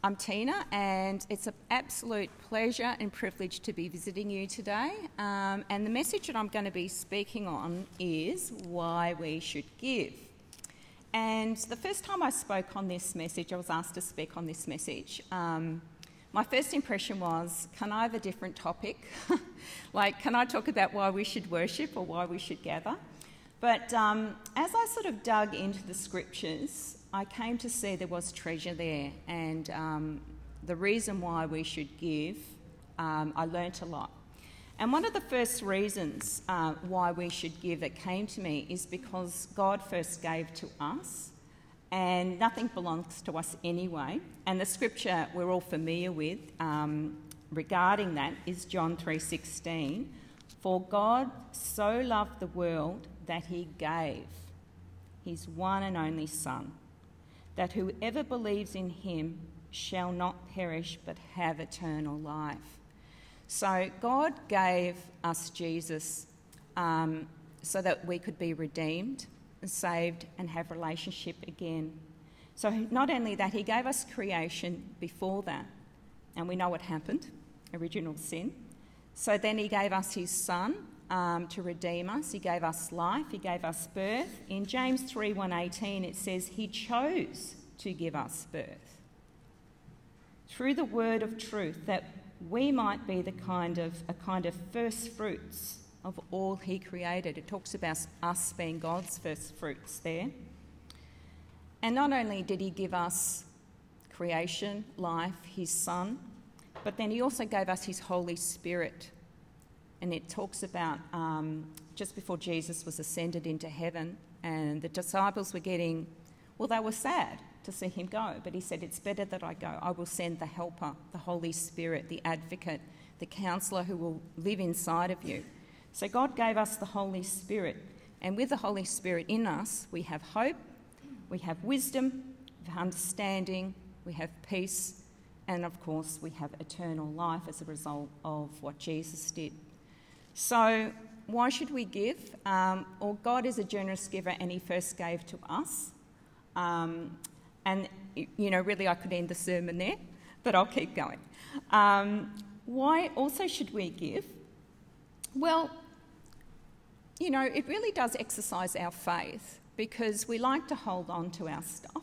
I'm Tina, and it's an absolute pleasure and privilege to be visiting you today. And the message that I'm going to be speaking on is why we should give. And the first time I spoke on this message, I was asked to speak on this message. My first impression was, can I have a different topic? Can I talk about why we should worship or why we should gather? But as I sort of dug into the scriptures, I came to see there was treasure there, and the reason why we should give, I learnt a lot. And one of the first reasons why we should give that came to me is because God first gave to us, and nothing belongs to us anyway. And the scripture we're all familiar with regarding that is John 3:16. For God so loved the world that he gave his one and only Son, that whoever believes in him shall not perish but have eternal life. So God gave us Jesus so that we could be redeemed and saved and have relationship again. So not only that, he gave us creation before that, and we know what happened, original sin. So then he gave us his Son to redeem us. He gave us life. He gave us birth. In James 3:1-18 it says he chose to give us birth through the word of truth, that we might be a kind of first fruits of all he created. It talks about us being God's first fruits there. And not only did he give us creation, life, his Son, but then he also gave us his Holy Spirit. And it talks about just before Jesus was ascended into heaven, and the disciples were they were sad to see him go, but he said, it's better that I go. I will send the helper, the Holy Spirit, the advocate, the counsellor who will live inside of you. So God gave us the Holy Spirit, and with the Holy Spirit in us, we have hope, we have wisdom, we have understanding, we have peace, and of course we have eternal life as a result of what Jesus did. So why should we give? Well, God is a generous giver, and he first gave to us. And, really I could end the sermon there, but I'll keep going. Why also should we give? Well, it really does exercise our faith, because we like to hold on to our stuff.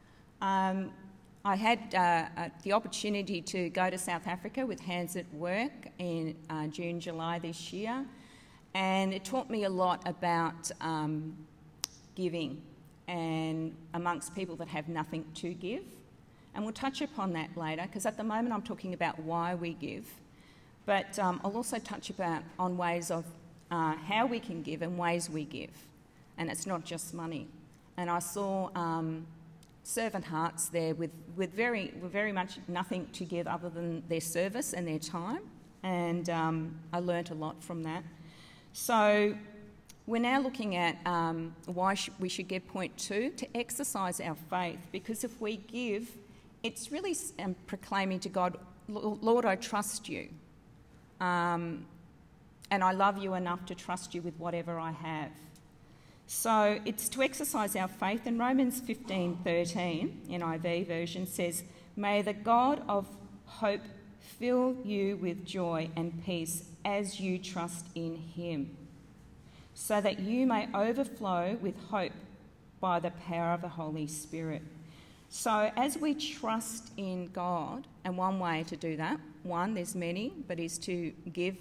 I had the opportunity to go to South Africa with Hands at Work in June, July this year, and it taught me a lot about giving and amongst people that have nothing to give. And we'll touch upon that later, because at the moment I'm talking about why we give, but I'll also touch on ways of how we can give and ways we give. And it's not just money. And I saw servant hearts there with very much nothing to give other than their service and their time, and I learnt a lot from that. So we're now looking at why we should give. Point 2, to exercise our faith, because if we give, it's really proclaiming to God, Lord, I trust you, and I love you enough to trust you with whatever I have. So it's to exercise our faith. And Romans 15:13, NIV version, says, may the God of hope fill you with joy and peace as you trust in him, so that you may overflow with hope by the power of the Holy Spirit. So as we trust in God, and one way to do that, there's many, but is to give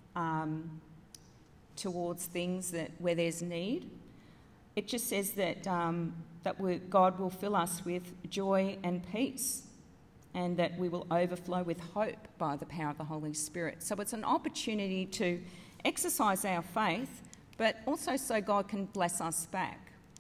towards things where there's need. It just says that God will fill us with joy and peace, and that we will overflow with hope by the power of the Holy Spirit. So it's an opportunity to exercise our faith, but also so God can bless us back.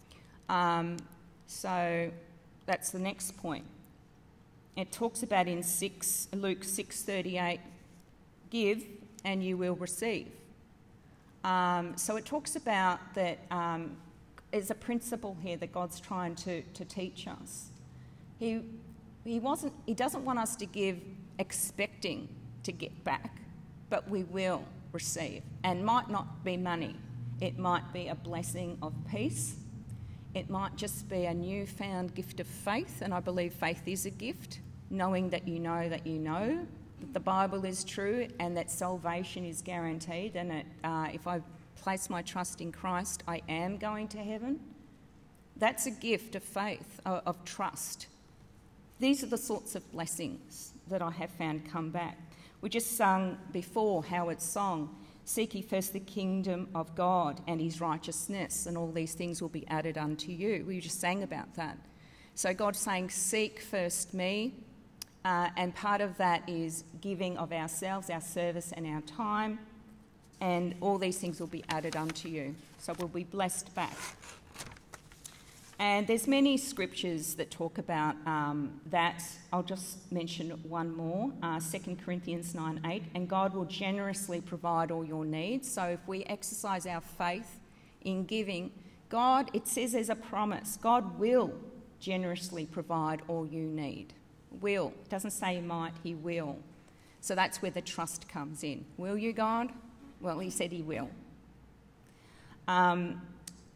So that's the next point. It talks about in Luke 6:38, give and you will receive. So it talks about that there's a principle here that God's trying to teach us. He doesn't want us to give expecting to get back, but we will receive. And might not be money. It might be a blessing of peace. It might just be a newfound gift of faith, and I believe faith is a gift. knowing that you know that the Bible is true and that salvation is guaranteed, and that if I place my trust in Christ, I am going to heaven. That's a gift of faith, of trust. These are the sorts of blessings that I have found come back. We just sung before Howard's song, "Seek ye first the kingdom of God and his righteousness, and all these things will be added unto you." We just sang about that. So God's saying, seek first me, and part of that is giving of ourselves, our service and our time, and all these things will be added unto you. So we'll be blessed back. And there's many scriptures that talk about that. I'll just mention one more, 2 Corinthians 9:8, and God will generously provide all your needs. So if we exercise our faith in giving, God, it says there's a promise, God will generously provide all you need. Will. It doesn't say he might, he will. So that's where the trust comes in. Will you, God? Well, he said he will. And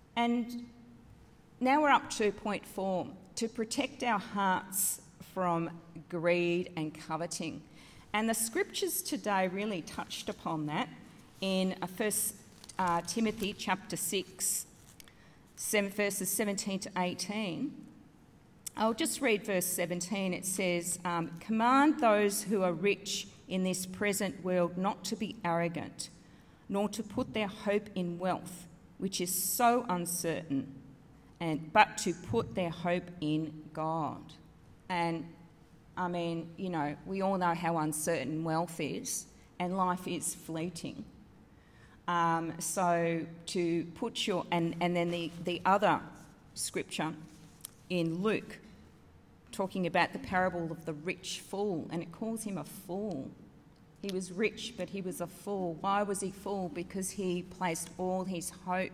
now we're up to point 4, to protect our hearts from greed and coveting. And the scriptures today really touched upon that in 1 Timothy chapter 6, verses 17 to 18. I'll just read verse 17. It says, "Command those who are rich in this present world not to be arrogant, nor to put their hope in wealth, which is so uncertain, but to put their hope in God." And I mean, we all know how uncertain wealth is, and life is fleeting. So to put your, and then the other scripture in Luke, talking about the parable of the rich fool, and it calls him a fool. He was rich, but he was a fool. Why was he fool? Because he placed all his hope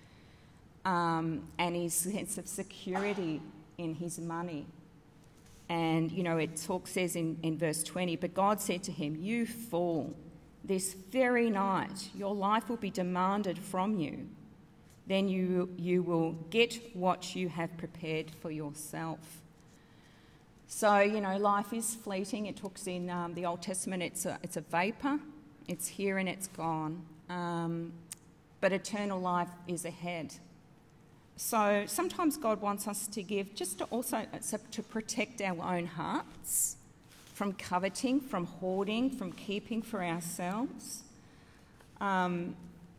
and his sense of security in his money. And, it says in verse 20, "But God said to him, 'You fool, this very night your life will be demanded from you. Then you will get what you have prepared for yourself.'" So, life is fleeting. It talks in the Old Testament, it's a vapour. It's here and it's gone. But eternal life is ahead. So sometimes God wants us to give just to protect our own hearts from coveting, from hoarding, from keeping for ourselves. I'll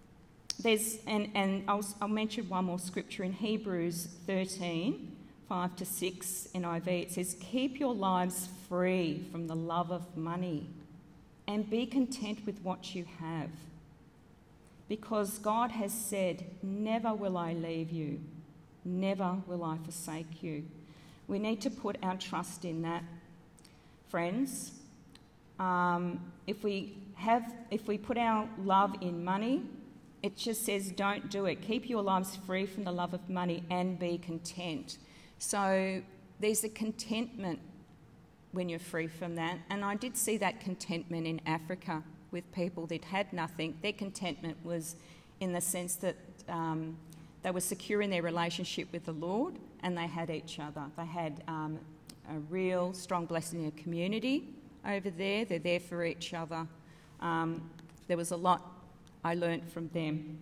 mention one more scripture in Hebrews 13, 5 to 6 NIV. It says, "Keep your lives free from the love of money and be content with what you have. Because God has said, 'Never will I leave you, never will I forsake you.'" We need to put our trust in that, friends. If we put our love in money, it just says don't do it. Keep your lives free from the love of money and be content. So there's a contentment when you're free from that. And I did see that contentment in Africa with people that had nothing. Their contentment was in the sense that they were secure in their relationship with the Lord and they had each other. They had a real strong blessing in a community over there. They're there for each other. There was a lot I learnt from them.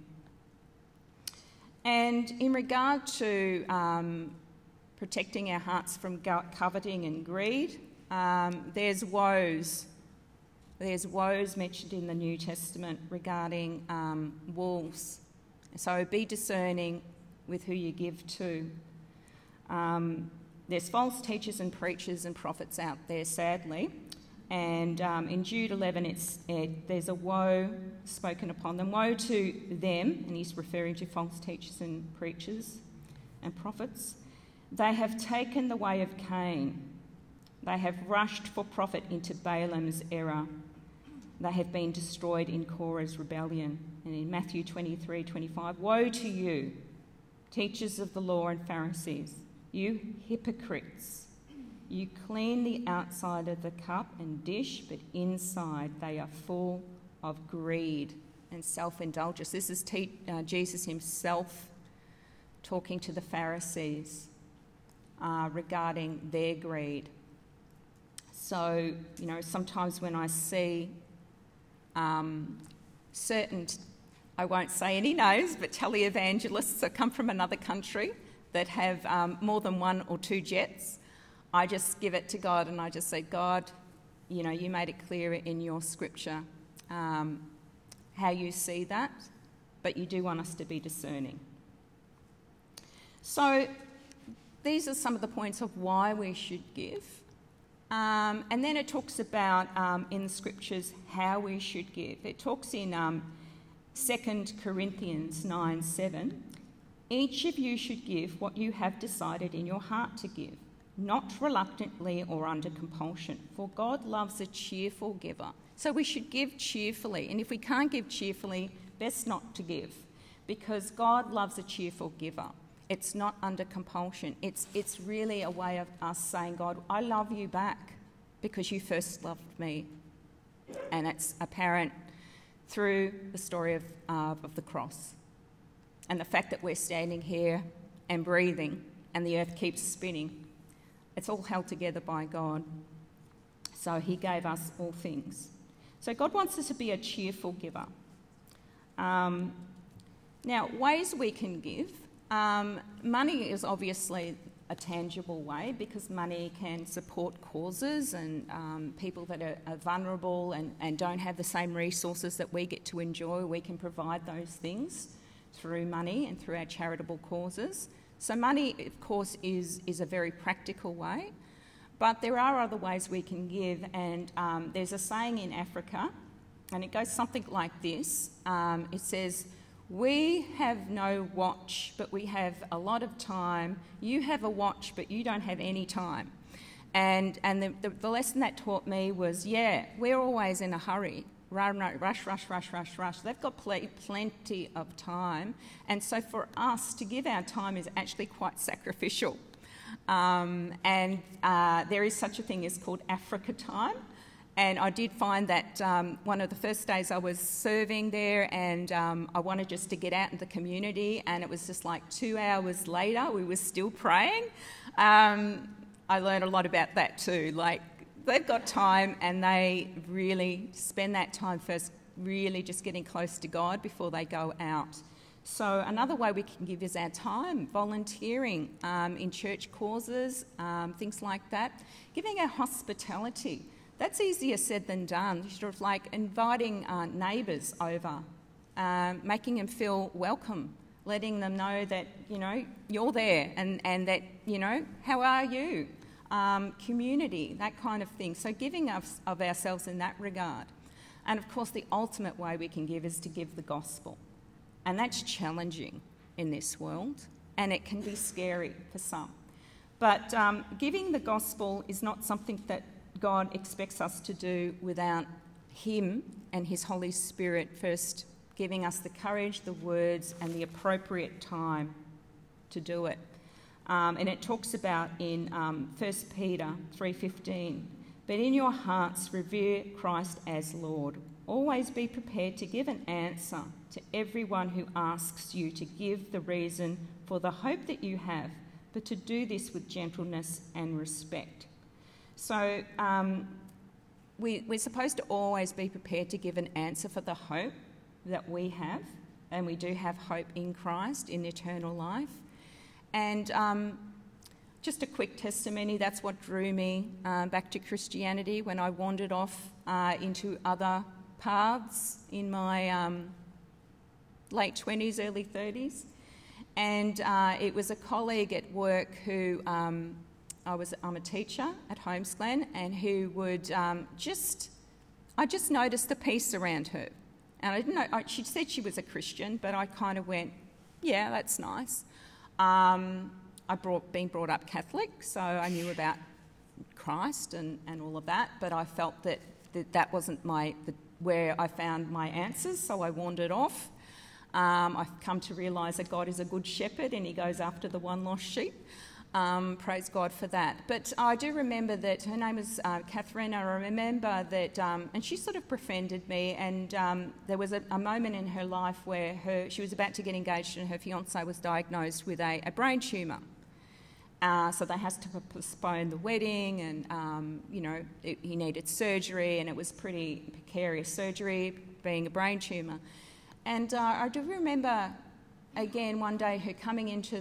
And in regard to protecting our hearts from coveting and greed, there's woes. There's woes mentioned in the New Testament regarding wolves. So be discerning with who you give to. There's false teachers and preachers and prophets out there, sadly. And in Jude 11, there's a woe spoken upon them. Woe to them, and he's referring to false teachers and preachers and prophets. "They have taken the way of Cain. They have rushed for profit into Balaam's error. They have been destroyed in Korah's rebellion." And in Matthew 23:25, "Woe to you, teachers of the law and Pharisees, you hypocrites! You clean the outside of the cup and dish, but inside they are full of greed and self-indulgence." This is Jesus himself talking to the Pharisees regarding their greed. So, sometimes when I see certain, I won't say any names, but televangelists that come from another country that have more than one or two jets, I just give it to God and I just say, God, you made it clear in your scripture how you see that, but you do want us to be discerning. So these are some of the points of why we should give. And then it talks about, in the scriptures, how we should give. It talks in 2 Corinthians 9:7, each of you should give what you have decided in your heart to give, not reluctantly or under compulsion, for God loves a cheerful giver. So we should give cheerfully, and if we can't give cheerfully, best not to give, because God loves a cheerful giver. It's not under compulsion. It's really a way of us saying, God, I love you back because you first loved me. And it's apparent through the story of the cross. And the fact that we're standing here and breathing and the earth keeps spinning, it's all held together by God. So he gave us all things. So God wants us to be a cheerful giver. Now, ways we can give. Money is obviously a tangible way because money can support causes and people that are vulnerable and don't have the same resources that we get to enjoy. We can provide those things through money and through our charitable causes. So money, of course, is a very practical way, but there are other ways we can give, and there's a saying in Africa, and it goes something like this. It says, we have no watch, but we have a lot of time. You have a watch, but you don't have any time. And the lesson that taught me was, we're always in a hurry. Rush. They've got plenty of time. And so for us to give our time is actually quite sacrificial. And there is such a thing as called Africa time. And I did find that one of the first days I was serving there, and I wanted just to get out in the community, and it was just like 2 hours later we were still praying. I learned a lot about that too. Like, they've got time and they really spend that time first really just getting close to God before they go out. So another way we can give is our time, volunteering in church causes, things like that. Giving our hospitality. That's easier said than done. Sort of like inviting neighbours over, making them feel welcome, letting them know that, you're there and that, how are you? Community, that kind of thing. So giving of ourselves in that regard. And of course, the ultimate way we can give is to give the gospel. And that's challenging in this world, and it can be scary for some. But giving the gospel is not something that God expects us to do without him and his Holy Spirit first giving us the courage, the words, and the appropriate time to do it. And it talks about in 1 Peter 3:15, but in your hearts revere Christ as Lord. Always be prepared to give an answer to everyone who asks you to give the reason for the hope that you have, but to do this with gentleness and respect. So we're supposed to always be prepared to give an answer for the hope that we have, and we do have hope in Christ, in eternal life. And just a quick testimony, that's what drew me back to Christianity when I wandered off into other paths in my late 20s, early 30s. And it was a colleague at work who... I'm a teacher at Holmes-Glen, and who would I just noticed the peace around her. And I didn't know, she said she was a Christian, but I kind of went, yeah, that's nice. Been brought up Catholic, so I knew about Christ and all of that, but I felt that wasn't where I found my answers, so I wandered off. I've come to realise that God is a good shepherd and he goes after the one lost sheep. Praise God for that. But I do remember that her name was Catherine. I remember that, and she sort of befriended me, and there was a moment in her life where she was about to get engaged and her fiancé was diagnosed with a brain tumour. So they had to postpone the wedding, and he needed surgery, and it was pretty precarious surgery, being a brain tumour. And I do remember, again, one day her coming into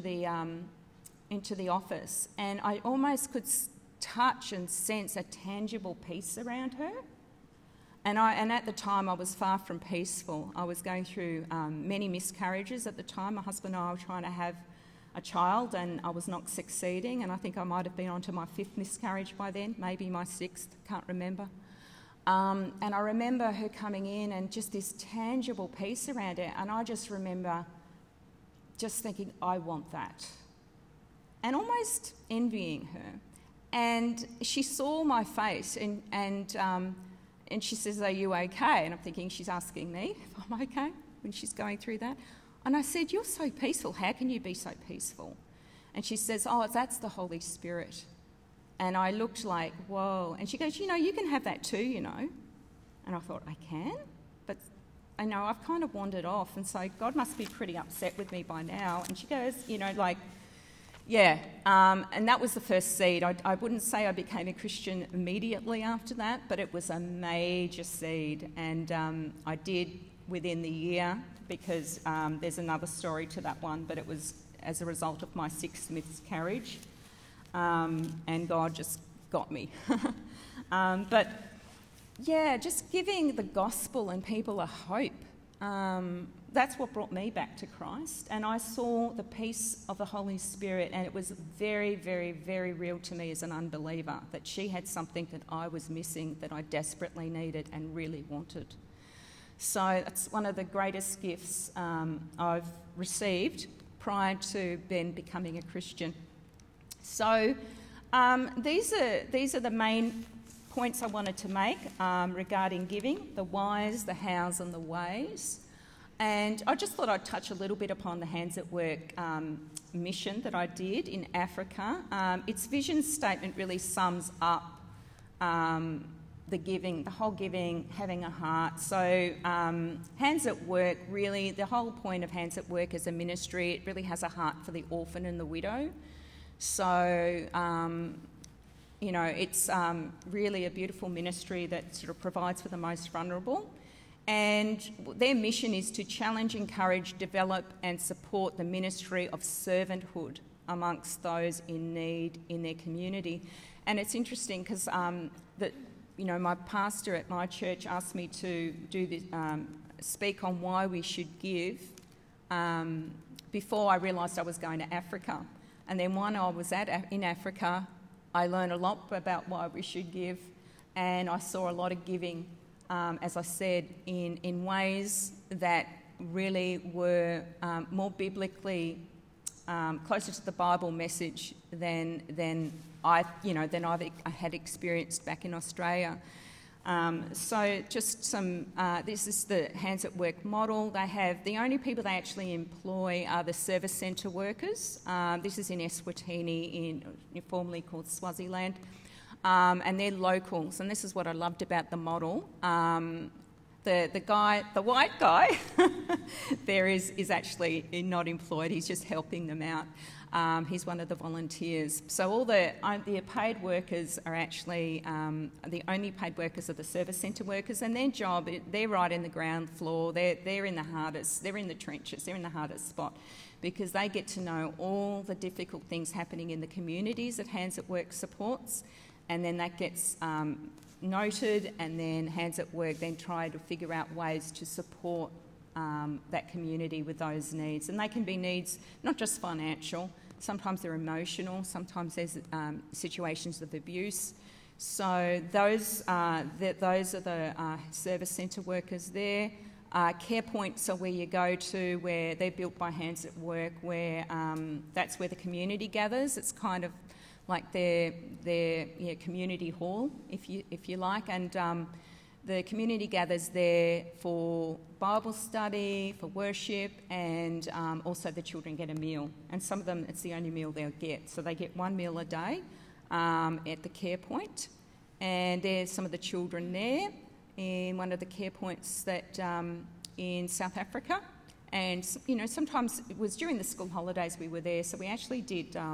the office, and I almost could touch and sense a tangible peace around her. And at the time, I was far from peaceful. I was going through many miscarriages at the time. My husband and I were trying to have a child, and I was not succeeding. And I think I might have been onto my 5th miscarriage by then, maybe my 6th, can't remember. And I remember her coming in and just this tangible peace around her. And I just remember just thinking, I want that. And almost envying her. And she saw my face, and she says, "Are you okay?" And I'm thinking she's asking me if I'm okay when she's going through that. And I said, "You're so peaceful. How can you be so peaceful?" And she says, "Oh, that's the Holy Spirit." And I looked like, whoa. And she goes, "You can have that too, And I thought, I can? But I know I've kind of wandered off. And so God must be pretty upset with me by now. And she goes, yeah. And that was the first seed. I wouldn't say I became a Christian immediately after that, but it was a major seed. And I did within the year, because there's another story to that one, but it was as a result of my 6th miscarriage. And God just got me. But yeah, just giving the gospel and people a hope. That's what brought me back to Christ. And I saw the peace of the Holy Spirit, and it was very, very, very real to me as an unbeliever that she had something that I was missing, that I desperately needed and really wanted. So that's one of the greatest gifts I've received prior to Ben becoming a Christian. So these are the main points I wanted to make regarding giving: the whys, the hows and the ways. And I just thought I'd touch a little bit upon the Hands at Work mission that I did in Africa. Its vision statement really sums up the giving, the whole giving, having a heart. So Hands at Work, really, the whole point of Hands at Work as a ministry, it really has a heart for the orphan and the widow. So, it's really a beautiful ministry that sort of provides for the most vulnerable. And their mission is to challenge, encourage, develop and support the ministry of servanthood amongst those in need in their community. And it's interesting because my pastor at my church asked me to do this, speak on why we should give before I realised I was going to Africa. And then when I was in Africa, I learned a lot about why we should give, and I saw a lot of giving, as I said, in ways that really were more biblically closer to the Bible message than I had experienced back in Australia. So just some, this is the Hands at Work model. They have, the only people they actually employ are the service centre workers. This is in Eswatini, formerly called Swaziland. And they're locals, and this is what I loved about the model. The white guy there is actually not employed, he's just helping them out. He's one of the volunteers. So all the paid workers are actually, the only paid workers are the service centre workers, and their job, they're right in the ground floor, they're in the hardest, they're in the trenches, they're in the hardest spot, because they get to know all the difficult things happening in the communities that Hands at Work supports, and then that gets noted, and then Hands at Work then try to figure out ways to support that community with those needs. And they can be needs not just financial, sometimes they're emotional, sometimes there's situations of abuse. So those are the service centre workers there. Care points are where you go to, where they're built by Hands at Work, where that's where the community gathers. It's kind of like their community hall, if you like, and the community gathers there for Bible study, for worship, and also the children get a meal. And some of them, it's the only meal they'll get. So they get one meal a day at the care point. And there's some of the children there in one of the care points that in South Africa. And, sometimes it was during the school holidays we were there, so we actually did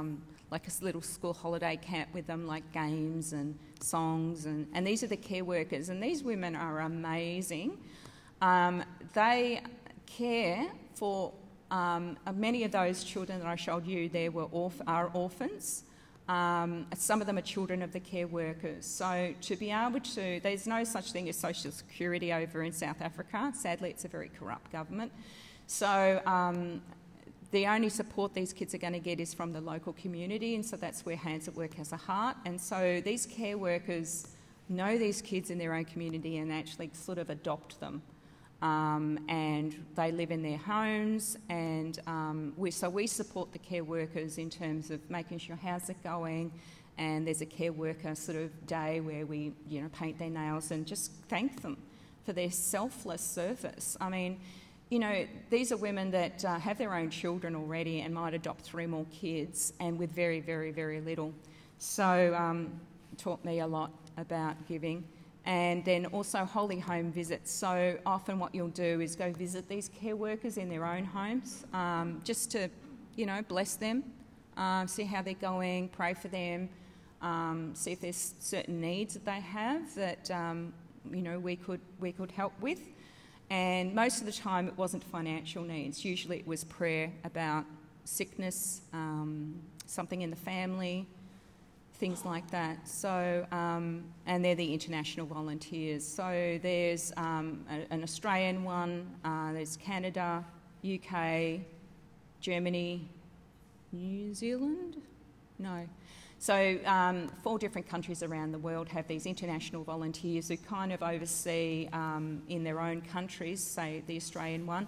like a little school holiday camp with them, like games and songs. And these are the care workers. And these women are amazing. They care for many of those children that I showed you there are orphans. Some of them are children of the care workers. So to be able to, there's no such thing as social security over in South Africa. Sadly, it's a very corrupt government. So the only support these kids are going to get is from the local community, and so that's where Hands at Work has a heart. And so these care workers know these kids in their own community and actually sort of adopt them. And they live in their homes, and we support the care workers in terms of making sure how's it going, and there's a care worker sort of day where we paint their nails and just thank them for their selfless service. I mean, these are women that have their own children already and might adopt 3 more kids, and with very, very, very little. So it taught me a lot about giving. And then also holy home visits. So often what you'll do is go visit these care workers in their own homes, just to, bless them, see how they're going, pray for them, see if there's certain needs that they have that, we could help with. And most of the time it wasn't financial needs. Usually it was prayer about sickness, something in the family, things like that. So, and they're the international volunteers. So there's an Australian one, there's Canada, UK, Germany, New Zealand? No. So 4 different countries around the world have these international volunteers who kind of oversee in their own countries, say the Australian one,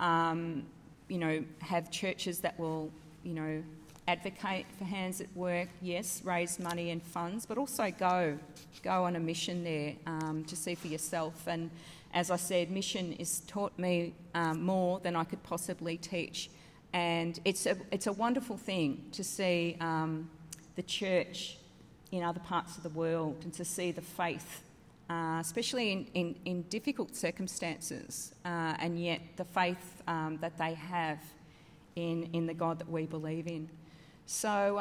have churches that will, advocate for Hands at Work, yes, raise money and funds, but also go on a mission there to see for yourself. And as I said, mission has taught me more than I could possibly teach. And it's a wonderful thing to see the church in other parts of the world and to see the faith, especially in difficult circumstances, and yet the faith that they have in the God that we believe in. So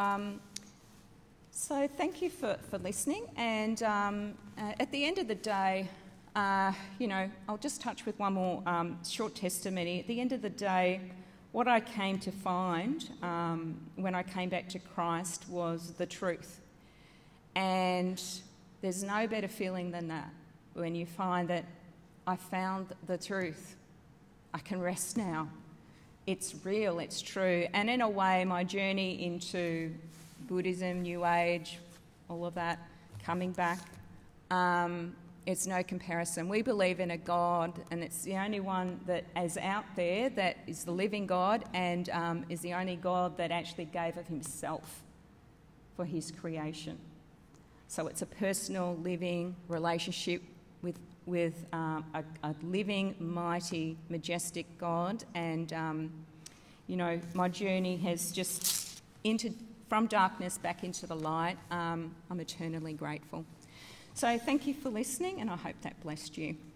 thank you for listening. And at the end of the day, I'll just touch with one more short testimony. At the end of the day, what I came to find when I came back to Christ was the truth. And there's no better feeling than that, when you find that I found the truth. I can rest now. It's real, it's true. And in a way, my journey into Buddhism, New Age, all of that, coming back, it's no comparison. We believe in a God, and it's the only one that is out there that is the living God, and is the only God that actually gave of himself for his creation. So it's a personal, living relationship with a living, mighty, majestic God. And, my journey has just from darkness back into the light. I'm eternally grateful. So thank you for listening, and I hope that blessed you.